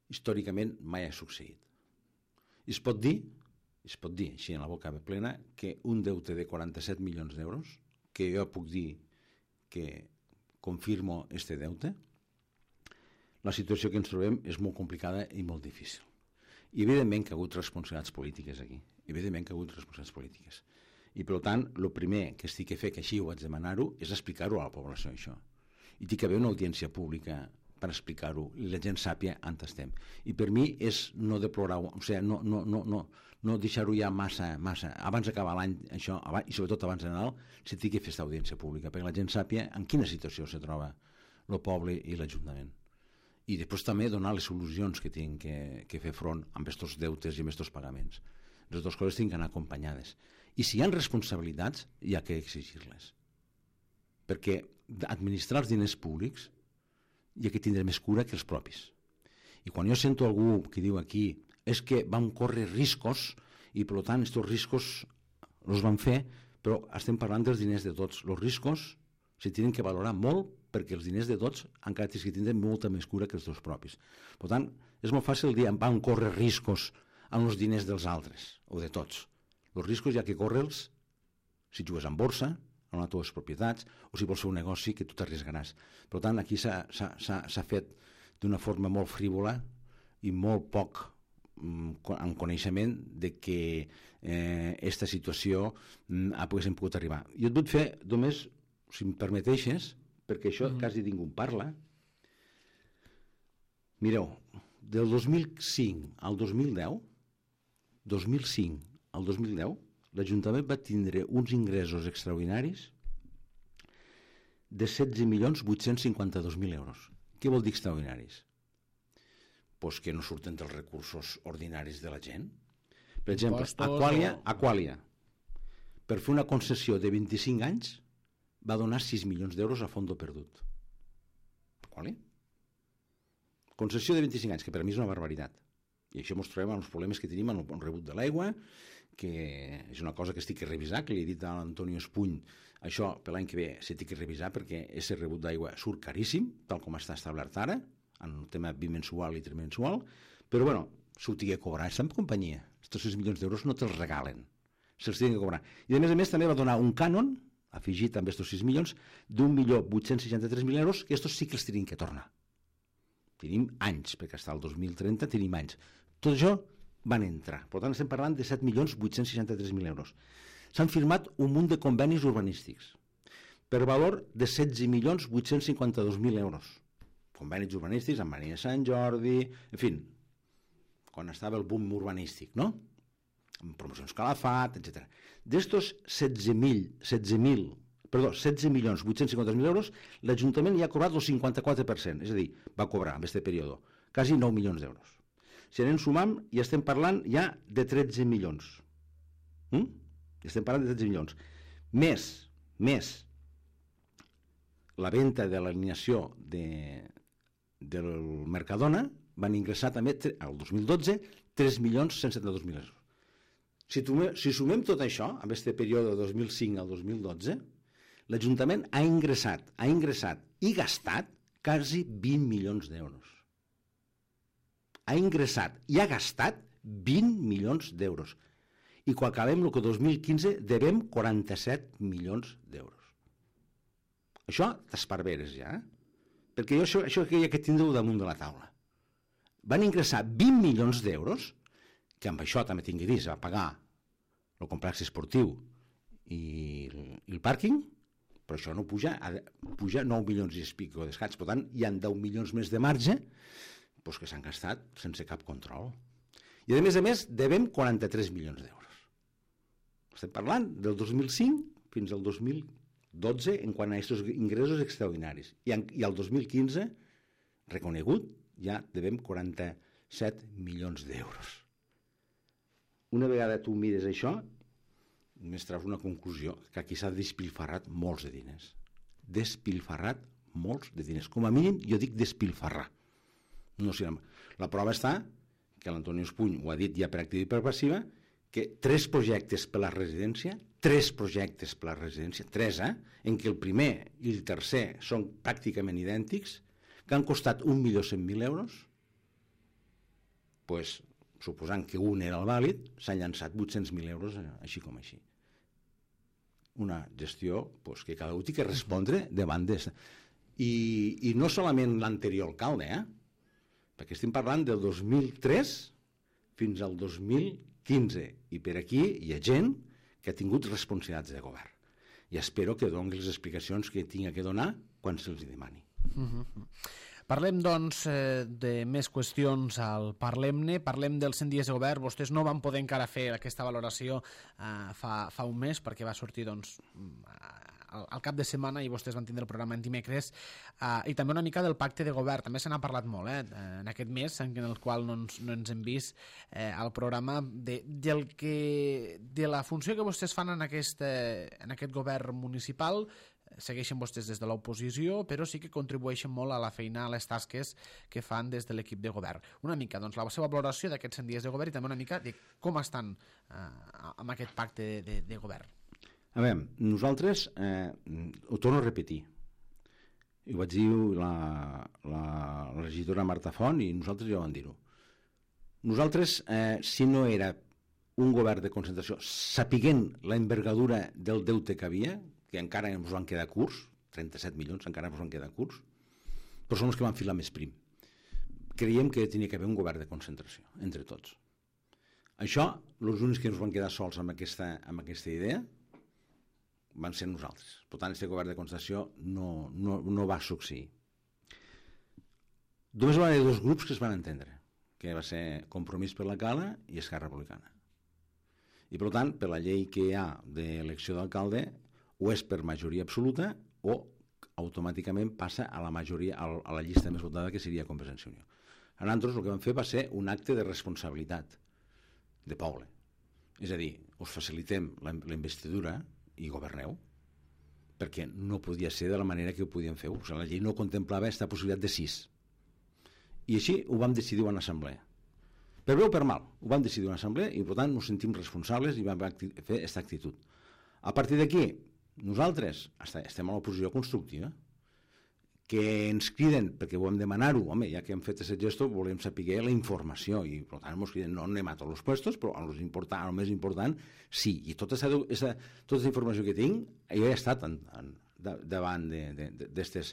S2: històricament mai ha succeït. I es pot dir, es pot dir així en la boca plena, que un deute de quaranta-set milions d'euros, que jo puc dir que confirmo este deute, la situació que ens trobem és molt complicada i molt difícil. I evidentment que ha hagut responsabilitats polítiques aquí. Evidentment que ha hagut responsabilitats polítiques. I per tant, el primer que estic a fer, que així ho vaig demanar-ho, és explicar-ho a la població, això. I té que haver una audiència pública per explicar-ho i la gent sàpia on estem. I per mi és no deplorar, o sigui, no, no, no, no, no deixar-ho ja massa, massa, abans d'acabar l'any, això, abans, i sobretot abans de Nadal, se tingui que fer aquesta audiència pública, perquè la gent sàpia en quina situació se troba el poble i l'Ajuntament. I després també donar les solucions que tinc que, que fer front amb aquests deutes i amb aquests pagaments. Les dues coses tinc que anar acompanyades. I si hi ha responsabilitats, hi ha que exigir-les. Perquè administrar els diners públics hi ha que tindre més cura que els propis. I quan jo sento algú que diu aquí és que vam córrer riscos i per tant aquests riscos els vam fer, però estem parlant dels diners de tots. Els riscos se tenen que valorar molt perquè els diners de tots encara tens que tindre molta més cura que els teus propis. Per tant, és molt fàcil dir que van córrer riscos amb els diners dels altres o de tots. Els riscos hi ha que córrer-los si jugues en borsa, en les teves propietats, o si vols fer un negoci que tu t'arriscaràs. Per tant, aquí s'ha fet d'una forma molt frívola i molt poc en coneixement de que aquesta eh, situació eh, poguéssim pogut arribar. Jo et vull fer només, si em permeteixes, perquè això mm. quasi ningú en parla. Mireu, del dos mil cinc al dos mil deu, dos mil cinc al dos mil deu, l'Ajuntament va tindre uns ingressos extraordinaris de setze milions vuit-cents cinquanta-dos mil euros. Què vol dir extraordinaris? Pues que no surten dels recursos ordinaris de la gent. Per exemple, Aqualia, Aqualia, per fer una concessió de vint-i-cinc anys, va donar sis milions d'euros a fondo perdut. Aqualia? Concessió de vint-i-cinc anys, que per a mi és una barbaritat. I això ens trobem amb els problemes que tenim en el rebut de l'aigua, que és una cosa que estic a revisar, que li he dit a l'Antonio Espuny, això per l'any que ve s'ha de revisar perquè aquest rebut d'aigua surt caríssim, tal com està establert ara, en el tema bimensual i trimensual, però bueno, s'ho tingui a cobrar, està en companyia. Aquests sis milions d'euros no te'ls regalen, se'ls tingui a cobrar. I a més a més també va donar un cànon, afegit amb aquests sis milions, d'un milió vuit-cents seixanta-tres mil euros, que aquests sí que els tenim que tornar. Tenim anys, perquè fins al dos mil trenta tenim anys. Tot això van entrar. Per tant, estem parlant de set milions vuit-cents seixanta-tres mil euros. S'han firmat un munt de convenis urbanístics per valor de setze milions vuit-cents cinquanta-dos mil euros. Convenis urbanístics amb Maria Sant Jordi, en fi, quan estava el boom urbanístic, no? Amb promocions Calafat, etcètera. D'estos setze mil, setze mil, perdó, setze milions vuit-cents cinquanta mil euros, l'Ajuntament ja ha cobrat el cinquanta-quatre per cent, és a dir, va cobrar en aquest període quasi nou milions d'euros. Si anem sumant, ja estem parlant ja de tretze milions. Mm? Ja estem parlant de tretze milions. Més, més, la venda de l'alineació de, del Mercadona van ingressar també, el dos mil dotze, tres milions cent setanta-dos mil euros. Si, tume, si sumem tot això, en aquest període de dos mil cinc al dos mil dotze, l'Ajuntament ha ingressat, ha ingressat i gastat quasi vint milions d'euros. Ha ingressat i ha gastat vint milions d'euros. I quan acabem el dos mil quinze devem quaranta-set milions d'euros. Això t'esparveres ja, eh? Perquè jo això, això que hi ha que tindre-ho damunt de la taula. Van ingressar vint milions d'euros, que amb això també tinc que dir, se va pagar el complex esportiu i el, i el pàrquing, però això no puja, puja nou milions i espico d'escats, per tant hi ha deu milions més de marge doncs que s'han gastat sense cap control. I a més a més devem quaranta-tres milions d'euros. Estem parlant del dos mil cinc fins al dos mil dotze en quant a aquests ingressos extraordinaris. I, en, i al dos mil quinze, reconegut, ja devem quaranta-set milions d'euros. Una vegada tu mires això, només treus una conclusió, que aquí s'ha despilfarrat molts de diners. Despilfarrat molts de diners. Com a mínim, jo dic despilfarrar. No sé, la prova està, que l'Antonio Espuny ho ha dit ja per activa i per passiva, que tres projectes per la residència, tres projectes per la residència, tres, eh? En què el primer i el tercer són pràcticament idèntics, que han costat un milió cent mil euros, pues, suposant que un era el vàlid, s'han llançat vuit-cents mil euros així com així. Una gestió pues, que cada un té que respondre davant d'esta. I, I no solament l'anterior alcalde, eh? Perquè estem parlant del dos mil tres fins al dos mil quinze, i per aquí hi ha gent que ha tingut responsabilitats de govern. I espero que doni les explicacions que tinga que donar quan se'ls demani.
S1: Mm-hmm. Parlem, doncs, eh, de més qüestions al Parlem-ne. Parlem dels cent dies de govern. Vostès no van poder encara fer aquesta valoració eh, fa, fa un mes, perquè va sortir, doncs, al, al cap de setmana i vostès van tindre el programa en dimecres. Eh, I també una mica del pacte de govern. També se n'ha parlat molt, eh, en aquest mes, en el qual no ens, no ens hem vist eh, al programa, de, del que, de la funció que vostès fan en aquest, eh, en aquest govern municipal. Segueixen vostès des de l'oposició, però sí que contribueixen molt a la feina, a les tasques que fan des de l'equip de govern. Una mica, doncs, la seva valoració d'aquests cent dies de govern i també una mica de com estan eh, amb aquest pacte de, de, de govern.
S2: A veure, nosaltres, eh, ho torno a repetir, i ho vaig dir la, la, la regidora Marta Font i nosaltres ja ho vam dir-ho. Nosaltres, eh, si no era un govern de concentració, sapiguent la envergadura del deute que havia, que encara ens van quedar curts, trenta-set milions, encara ens van quedar curts, però són els que van filar més prim. Creiem que tenia que haver un govern de concentració, entre tots. Això, els únics que ens van quedar sols amb aquesta, amb aquesta idea van ser nosaltres. Per tant, aquest govern de concentració no, no, no va succeir. Només va haver dos grups que es van entendre, que va ser Compromís per la Cala i Esquerra Republicana. I, per tant, per la llei que hi ha d'elecció d'alcalde, o és per majoria absoluta o automàticament passa a la majoria, a la llista més votada, que seria Convergència i Unió. A nosaltres el que vam fer va ser un acte de responsabilitat de poble. És a dir, us facilitem la investidura i governeu, perquè no podia ser de la manera que ho podíem fer. O sigui, la llei no contemplava aquesta possibilitat de sis. I així ho vam decidir en l'assemblea. Per bé o per mal, ho vam decidir en l'assemblea i, per tant, ens sentim responsables i vam fer aquesta actitud. A partir d'aquí, nosaltres estem a l'oposició constructiva, que ens criden, perquè volem demanar-ho, home, ja que hem fet aquest gesto, volem saber la informació, i per tant ens criden, no anem a tots els puestos, però el, important, el més important, sí. I tota aquesta informació que tinc, jo he estat en, en, davant d'aquestes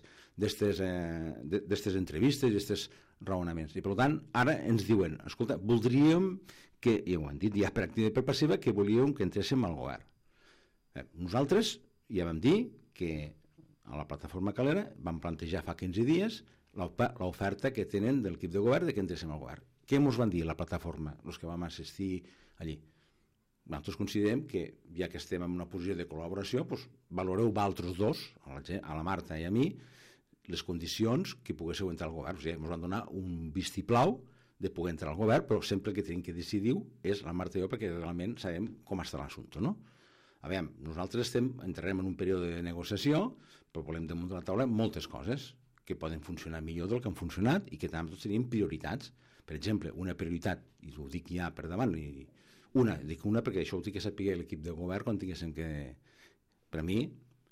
S2: eh, entrevistes, d'aquests raonaments. I per tant, ara ens diuen, escolta, voldríem que, i ho han dit ja per activa i per passiva, que volíem que entréssim al govern. Eh, nosaltres ja vam dir que a la plataforma Calera vam plantejar fa quinze dies l'oferta que tenen de l'equip de govern de que entréssim al govern. Què ens van dir la plataforma, els que vam assistir allí? Nosaltres considerem que, ja que estem en una posició de col·laboració, doncs, valoreu vosaltres dos, a la, a la Marta i a mi, les condicions que poguéssiu entrar al govern. O sigui, ens van donar un vistiplau de poder entrar al govern, però sempre el que tenim que decidir és la Marta i jo, perquè realment sabem com està l'assumpte, no? A veure, nosaltres estem, entrarem en un període de negociació, però volem damunt de la taula moltes coses que poden funcionar millor del que han funcionat i que també tots tenim prioritats. Per exemple, una prioritat, i ho dic ja per davant, i una, dic una perquè això ho tinc que saber l'equip de govern quan tinguéssim que... Per a mi,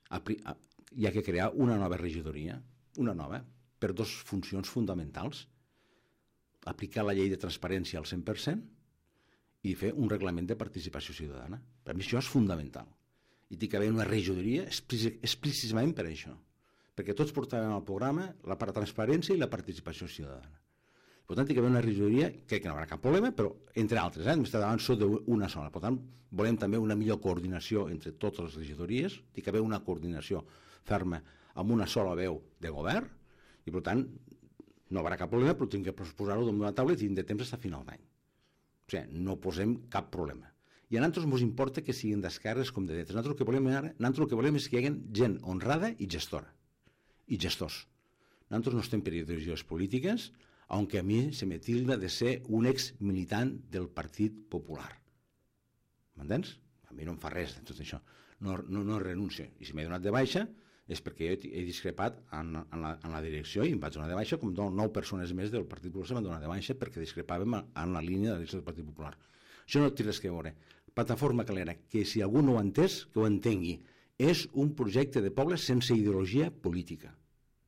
S2: hi ha que crear una nova regidoria, una nova, per dues funcions fonamentals. Aplicar la llei de transparència al cent per cent i fer un reglament de participació ciutadana. Per a mi això és fundamental. I té que haver una regidoria explícitament per això. Perquè tots portaven al programa la transparència i la participació ciutadana. Per tant, té que haver una regidoria, crec que no hi haurà cap problema, però entre altres, eh? M'està davant sota d'una sola. Per tant, volem també una millor coordinació entre totes les regidories, té que haver una coordinació ferma amb una sola veu de govern, i per tant, no hi haurà cap problema, però tinc que posar-ho damunt de la taula i tinc de temps fins a final d'any. O sigui, no posem cap problema. I a nosaltres ens importa que siguin d'esquerres com de dretes. Nosaltres el que volem ara, nosaltres el que volem és que hi hagi gent honrada i gestora. I gestors. Nosaltres no estem per ideologies polítiques, aunque a mi se me tilda de ser un ex-militant del Partit Popular. M'entens? A mi no em fa res de tot això. No, no, no renuncio. I si m'he donat de baixa és perquè jo he discrepat en, en, la, en la direcció i em vaig donar de baixa, com nou persones més del Partit Popular s'han donat de baixa perquè discrepàvem en la línia de la direcció del Partit Popular. Això no té res que veure. Plataforma Calera, que si algú no ho ha entès, que ho entengui, és un projecte de poble sense ideologia política.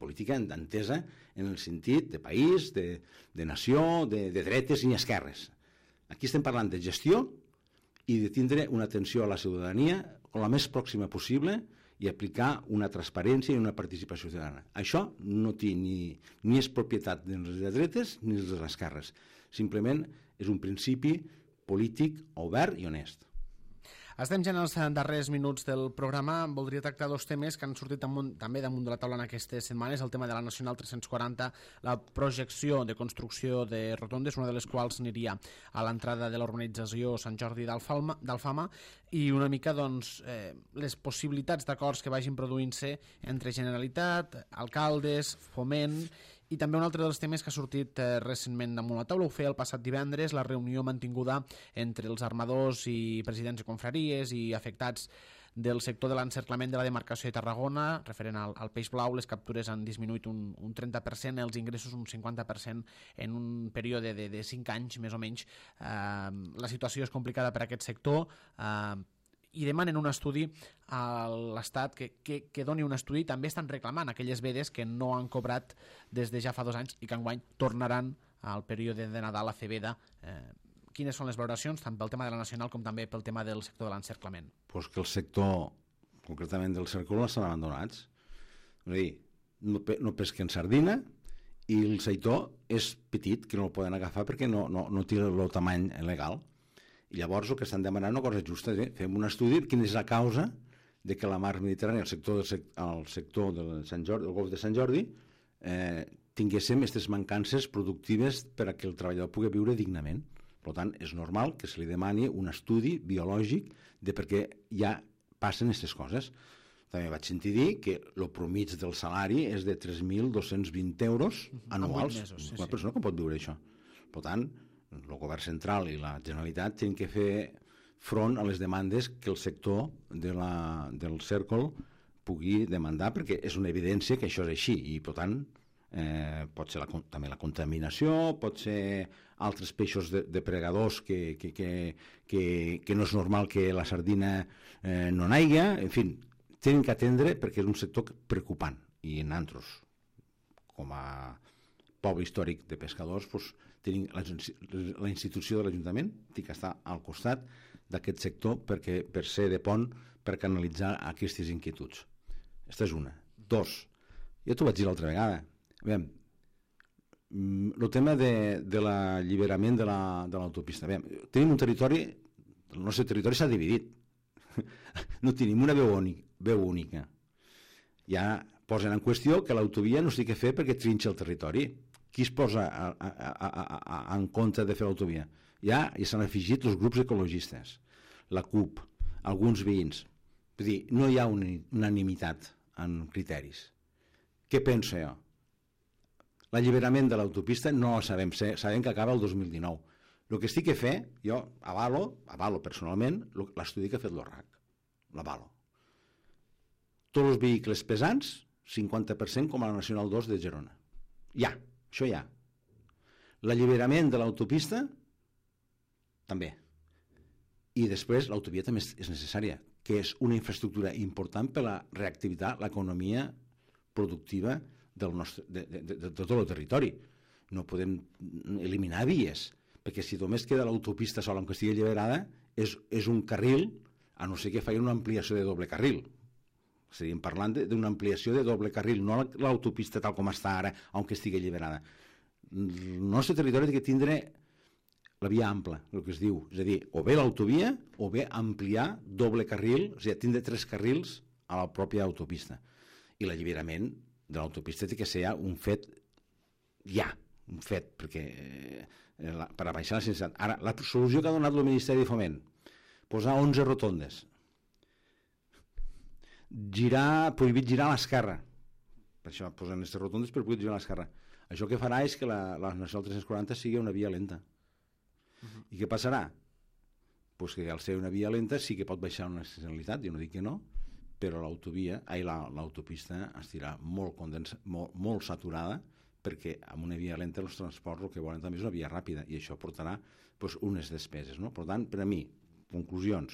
S2: política entesa en el sentit de país, de, de nació, de, de dretes i esquerres. Aquí estem parlant de gestió i de tindre una atenció a la ciutadania com la més pròxima possible i aplicar una transparència i una participació ciutadana. Això no té ni, ni és propietat dels de dretes ni dels de les esquerres. Simplement és un principi polític obert i honest.
S1: Estem ja en els darrers minuts del programa. Voldria tractar dos temes que han sortit damunt, també damunt de la taula en aquestes setmanes. El tema de la Nacional tres-cents quaranta, la projecció de construcció de rotondes, una de les quals aniria a l'entrada de l'urbanització Sant Jordi d'Alfama, i una mica doncs, eh, les possibilitats d'acords que vagin produint-se entre Generalitat, alcaldes, Foment, i també un altre dels temes que ha sortit eh, recentment damunt la taula, ho feia el passat divendres, la reunió mantinguda entre els armadors i presidents de confraries i afectats del sector de l'encerclament de la demarcació de Tarragona, referent al, al peix blau. Les captures han disminuït un, un trenta per cent, els ingressos un cinquanta per cent en un període de, de cinc anys, més o menys. Eh, la situació és complicada per a aquest sector, eh, i demanen un estudi a l'Estat que, que, que doni un estudi. També estan reclamant aquelles vedes que no han cobrat des de ja fa dos anys i que enguany tornaran al període de Nadal a fer veda. Eh, quines són les valoracions, tant pel tema de la Nacional com també pel tema del sector de l'encerclament?
S2: Pues que el sector, concretament del cercle, estan abandonats. És a dir, no, pe no pesquen sardina i el sector és petit, que no el poden agafar perquè no, no, no té el tamany legal. I llavors el que estan demanant una cosa justa, eh? Fem un estudi de quina és la causa de que la mar Mediterrània, el sector del, sec el sector del, Sant Jordi, del Golf de Sant Jordi, eh, tinguéssim aquestes mancances productives per a que el treballador pugui viure dignament. Per tant, és normal que se li demani un estudi biològic de per què ja passen aquestes coses. També vaig sentir dir que el promig del salari és de tres mil dos-cents vint euros anuals.
S1: Mesos, sí,
S2: una
S1: sí.
S2: persona que pot viure això. Per tant, el govern central i la Generalitat tenen que fer front a les demandes que el sector de la, del cercle pugui demandar, perquè és una evidència que això és així i, per tant, eh, pot ser la, també la contaminació, pot ser altres peixos de, depredadors que, que, que, que, que no és normal que la sardina eh, no n'haiga, en fi, tenen que atendre perquè és un sector preocupant. I en altres, com a poble històric de pescadors, doncs, tenim la, la institució de l'Ajuntament té que estar al costat d'aquest sector perquè, per ser de pont per canalitzar aquestes inquietuds. Aquesta és una. Dos, ja t'ho vaig dir l'altra vegada, veiem, el tema de, de l'alliberament de l'autopista. La, tenim un territori, el nostre territori s'ha dividit. No tenim una veu única, veu única. Ja posen en qüestió que l'autovia no s'ha de fer perquè trinxa el territori. Qui es posa a, a, a, a, a, en compte de fer l'autovia? Ja hi s'han afegit els grups ecologistes, la CUP, alguns veïns. Vull dir, no hi ha una unanimitat en criteris. Què penso jo? L'alliberament de l'autopista no ho sabem, sabem que acaba el dos mil dinou. El que estic a fer, jo avalo, avalo personalment, l'estudi que ha fet l'O R A C, l'avalo. Tots els vehicles pesants, cinquanta per cent com a la Nacional dos de Girona. Ja. Això ja. L'alliberament de l'autopista, també. I després l'autovia també és necessària, que és una infraestructura important per a reactivar l'economia productiva del nostre, de, de, de, de tot el territori. No podem eliminar vies, perquè si només queda l'autopista sola, que estigui alliberada, és, és un carril, a no ser que facin una ampliació de doble carril. Estaríem parlant d'una ampliació de doble carril, no l'autopista tal com està ara, aunque estigui alliberada. El nostre territori ha de tindre la via ampla, el que es diu. És a dir, o bé l'autovia o bé ampliar doble carril, o sigui, tindre tres carrils a la pròpia autopista. I l'alliberament de l'autopista té que ser un fet ja, un fet, perquè eh, la, per a baixar la sensibilitat. Ara, la solució que ha donat el Ministeri de Foment, posar onze rotondes, girar, prohibit girar a l'esquerra. Per això posen aquestes rotondes per prohibit girar a l'esquerra. Això que farà és que la, la Nacional tres-cents quaranta sigui una via lenta. Uh-huh. I què passarà? Pues que al ser una via lenta sí que pot baixar una estacionalitat, jo no dic que no, però l'autovia, ai, l'autopista estirà molt, condens, molt, molt saturada, perquè amb una via lenta els transports el que volen també és una via ràpida i això portarà pues, unes despeses. No? Per tant, per a mi, conclusions,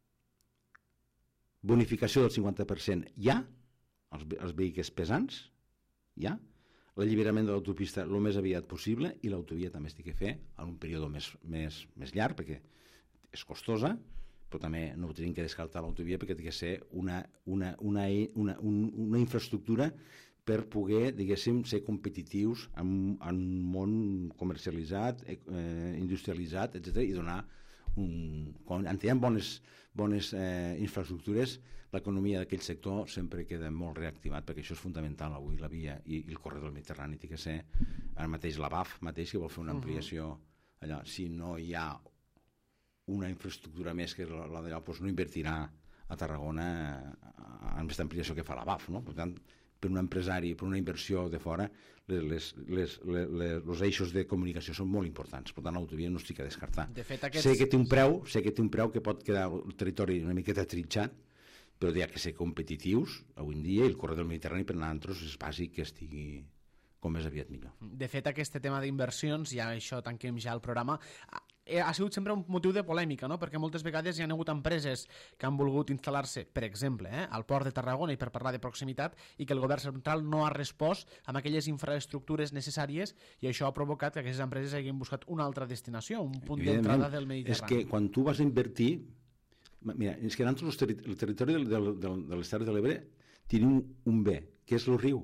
S2: bonificació del cinquanta per cent ja, els, els vehicles pesants, ja, l'alliberament de l'autopista el més aviat possible i l'autovia també es té que fer en un període més, més, més llarg perquè és costosa, però també no tenim que descartar l'autovia perquè té que ser una, una, una, una, una, una infraestructura per poder, diguéssim, ser competitius en, en un món comercialitzat, eh, industrialitzat, etcètera, i donar un... Quan hi ha bones, bones eh, infraestructures, l'economia d'aquell sector sempre queda molt reactivat, perquè això és fundamental avui, la via i, i el corredor del Mediterrani té que ser, ara mateix la B A F mateix, que vol fer una ampliació allà, si no hi ha una infraestructura més que la, la d'allò, doncs no invertirà a Tarragona en aquesta ampliació que fa la B A F, no? Per tant, per un empresari, per una inversió de fora, les, les, les, les, els eixos de comunicació són molt importants. Per tant, l'autovia no estic a descartar.
S1: De fet, aquests...
S2: Sé que té un preu, sé que té un preu que pot quedar el territori una miqueta trinxat, però hi ha que ser competitius avui en dia i el corredor del Mediterrani per nosaltres és bàsic que estigui com més aviat millor.
S1: De fet, aquest tema d'inversions, ja això tanquem ja el programa, ha sigut sempre un motiu de polèmica, no? Perquè moltes vegades hi ha hagut empreses que han volgut instal·lar-se, per exemple, eh, al port de Tarragona i per parlar de proximitat, i que el govern central no ha respost amb aquelles infraestructures necessàries i això ha provocat que aquestes empreses hagin buscat una altra destinació, un punt d'entrada del Mediterrani.
S2: És que quan tu vas a invertir... Mira, és que nosaltres el, terri el territori del, del, del, de les Terres de l'Ebre tenim un bé, que és el riu.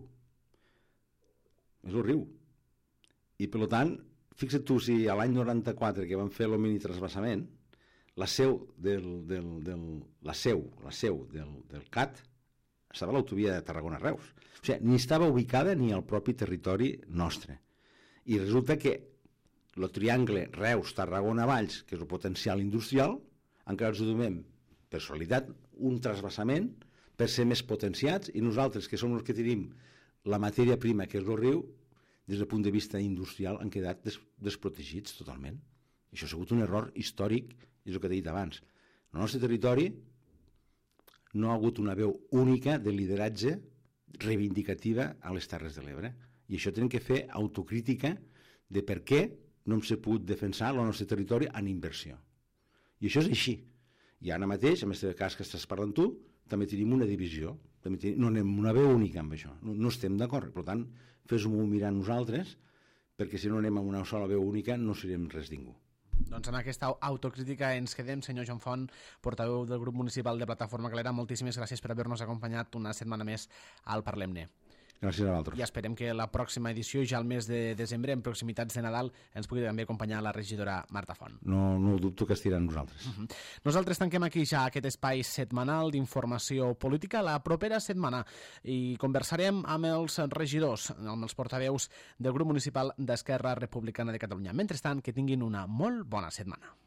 S2: És el riu. I, per tant, fixa't tu si a l'any noranta-quatre que van fer el mini trasbassament, la seu del, del, del, la seu, la seu del, del C A T estava a l'autovia de Tarragona-Reus. O sigui, ni estava ubicada ni al propi territori nostre. I resulta que el triangle Reus-Tarragona-Valls, que és el potencial industrial, encara ens ho donem per solidaritat un trasbassament per ser més potenciats i nosaltres, que som els que tenim la matèria prima, que és el riu, des del punt de vista industrial, han quedat des desprotegits totalment. I això ha sigut un error històric, és el que he dit abans. El nostre territori no ha hagut una veu única de lideratge reivindicativa a les Terres de l'Ebre. I això tenim que fer autocrítica de per què no hem pogut defensar el nostre territori en inversió. I això és així. I ara mateix, en aquest cas que estàs parlant tu, també tenim una divisió. També tenim, no anem una veu única amb això. No, no estem d'acord. Per tant, fes-ho mirar nosaltres, perquè si no anem amb una sola veu única no serem res ningú.
S1: Doncs amb aquesta autocrítica ens quedem. Senyor Joan Font, portaveu del grup municipal de Plataforma Calera, moltíssimes gràcies per haver-nos acompanyat una setmana més al Parlem-ne.
S2: Gràcies a vosaltres.
S1: I esperem que la pròxima edició, ja al mes de desembre, en proximitats de Nadal, ens pugui també acompanyar la regidora Marta Font.
S2: No, no ho dubto que estirà amb nosaltres.
S1: Uh -huh. Nosaltres tanquem aquí ja aquest espai setmanal d'informació política la propera setmana i conversarem amb els regidors, amb els portaveus del grup municipal d'Esquerra Republicana de Catalunya. Mentrestant, que tinguin una molt bona setmana.